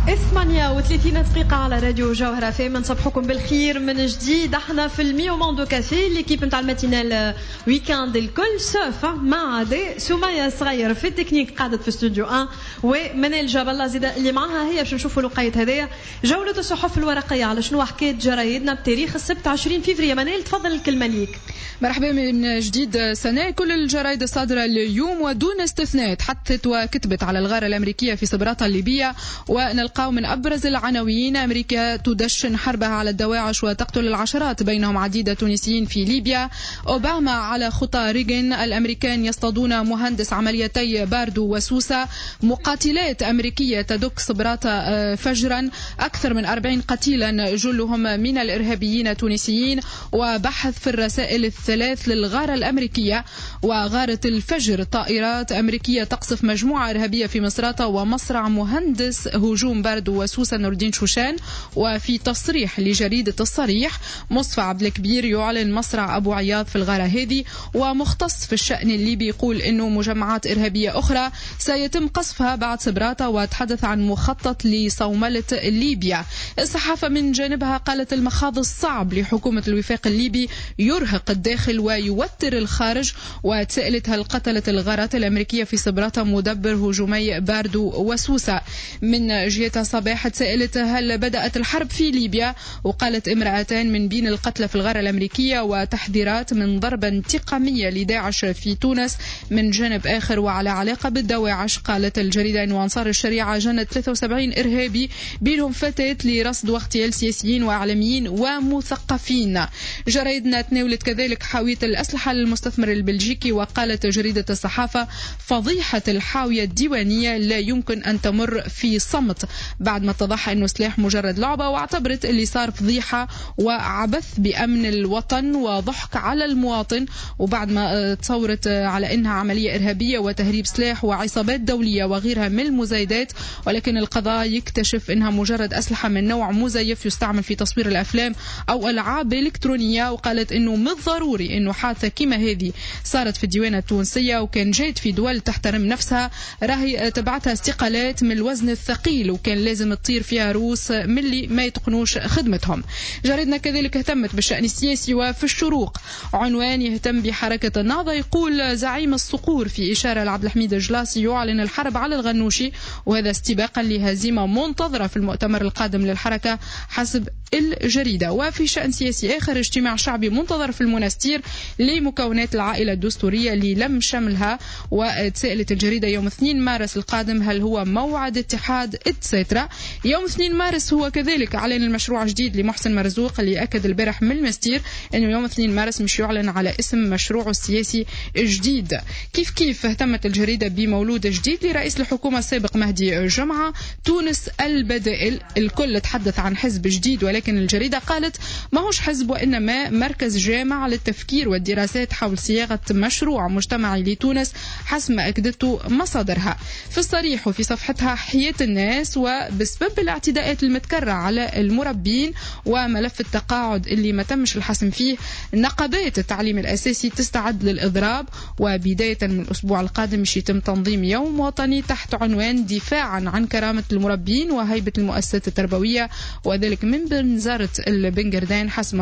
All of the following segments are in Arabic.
38 دقيقة على راديو جوهرة FM. نصبحكم بالخير من جديد. احنا في الميو موندو كافي ليكيب نتاع الماتينال ويكاند الكل سوف مع عادي سمية صغير في التكنيك قاعدة في استوديو 1 ومنال جاب الله زيدا اللي معاها هي باش نشوفوا الوقيت هذايا جولة الصحف الورقية على شنو حكاية جرايدنا بتاريخ السبت 20 فبراير. منال تفضل الكلمة ليك. مرحبا من جديد سنة. كل الجرائد الصادرة اليوم ودون استثناء تحدثت وكتبت على الغارة الأمريكية في سبراتا الليبية، ونلقاو من أبرز العناوين: أمريكا تدشن حربها على الدواعش وتقتل العشرات بينهم عديد تونسيين في ليبيا، أوباما على خطى ريغن، الأمريكان يصطادون مهندس عمليتي باردو وسوسة، مقاتلات أمريكية تدك سبراتا فجرا، أكثر من 40 قتيلا جلهم من الإرهابيين التونسيين، وبحث في الرسائل الثلاث للغارة الأمريكية. وغارة الفجر: طائرات أمريكية تقصف مجموعة إرهابية في مصراتة ومصرع مهندس هجوم باردو وسوسة نور الدين شوشان. وفي تصريح لجريدة الصريح: مصطفى عبد الكبير يعلن مصرع أبو عياض في الغارة هذه، ومختص في الشأن الليبي يقول إنه مجمعات إرهابية أخرى سيتم قصفها بعد سبراتا، وتحدث عن مخطط لصوملة ليبيا. الصحافة من جانبها قالت: المخاض الصعب لحكومة الوفاق الليبي يرهق الداخل ويوتر الخارج. وتسألت: هل قتلت الغارات الأمريكية في سبراتا مدبر هجومي باردو وسوسة؟ من جهتها صباح تسألت: هل بدأت الحرب في ليبيا؟ وقالت: امرأتان من بين القتلى في الغارة الأمريكية، وتحذيرات من ضربة انتقامية لداعش في تونس. من جانب آخر وعلى علاقة بالدواعش قالت الجريدة إن أنصار الشريعة جند 73 إرهابي بينهم فتاة لرصد واغتيال سياسيين وإعلاميين ومثقفين. جريدنا تناولت كذلك حاوية الأسلحة للمستثمر البلجيكي، وقالت جريدة الصحافة: فضيحة الحاوية الديوانية لا يمكن أن تمر في صمت، بعد ما اتضح أنه سلاح مجرد لعبة، واعتبرت اللي صار فضيحة وعبث بأمن الوطن وضحك على المواطن، وبعد ما تصورت على أنها عملية إرهابية وتهريب سلاح وعصابات دولية وغيرها من المزايدات، ولكن القضاء يكتشف أنها مجرد أسلحة من نوع مزيف يستعمل في تصوير الأفلام أو ألعاب إلكترونية. وقالت أنه من الضروري أنه حادثة كما هذه صارت في الديوانة التونسية وكان جيد في دول تحترم نفسها راهي تبعتها استقالات من الوزن الثقيل، وكان لازم تطير فيها روس من اللي ما يتقنوش خدمتهم. جريدنا كذلك اهتمت بالشأن السياسي وفي الشروق عنوان يهتم بحركة النهضة، يقول: زعيم الصقور في إشارة لعبد الحميد الجلاصي يعلن الحرب على الغنوشي، وهذا استباقا لهزيمة منتظرة في المؤتمر القادم للحركة حسب الجريدة. وفي شأن سياسي آخر: اجتماع شعبي منتظر في المنستير لمكونات العائلة الدستورية اللي لم شملها. وتسألت الجريدة: يوم 2 مارس القادم هل هو موعد اتحاد اتسترا؟ يوم 2 مارس هو كذلك اعلان المشروع جديد لمحسن مرزوق، اللي أكد البارح من المستير انه يوم 2 مارس مش يعلن على اسم مشروعه السياسي الجديد. كيف اهتمت الجريدة بمولود جديد لرئيس الحكومة السابق مهدي جمعة، تونس البدائل. الكل تحدث عن حزب جديد، ولكن الجريدة قالت: ما هوش حزب وإنما مركز جامع للتفكير والدراسات حول صياغة مشروع مجتمعي لتونس حسب ما أكدته مصادرها. في الصريح وفي صفحتها حياة الناس: وبسبب الاعتداءات المتكررة على المربين وملف التقاعد اللي ما تمش الحسم فيه، نقابات التعليم الأساسي تستعد للإضراب، وبداية من الأسبوع القادم يتم تنظيم يوم وطني تحت عنوان دفاعا عن كرامة المربين وهيبة المؤسسات التربوية، وذلك من بنزرة البنجردان حسب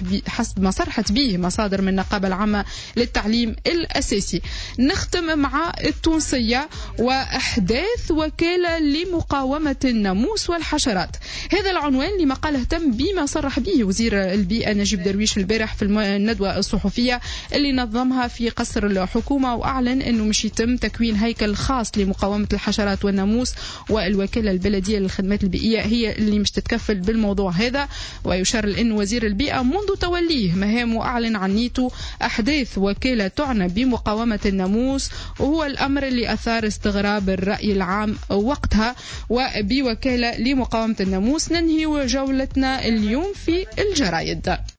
ما صرحت به مصادر من النقابة العامة للتعليم الأساسي. نختم مع التونسية وأحداث وكالة لمقاومة الناموس والحشرات. هذا العنوان لمقال اهتم بما صرح به وزير البيئة نجيب درويش البارح في الندوة الصحفية اللي نظمها في قصر الحكومة، وأعلن أنه مش يتم تكوين هيكل خاص لمقاومة الحشرات والناموس، والوكالة البلدية للخدمات البيئية هي اللي مش تتكفل بالموضوع هذا. ويشار لأن وزير البيئة منذ توليه مهامه أعلن عن نيته أحداث وكالة تعنى بمقاومة الناموس، وهو الأمر اللي أثار استغراب الرأي العام وقتها. وبوكالة لمقاومة الناموس ننهي جولتنا اليوم في الجرايد.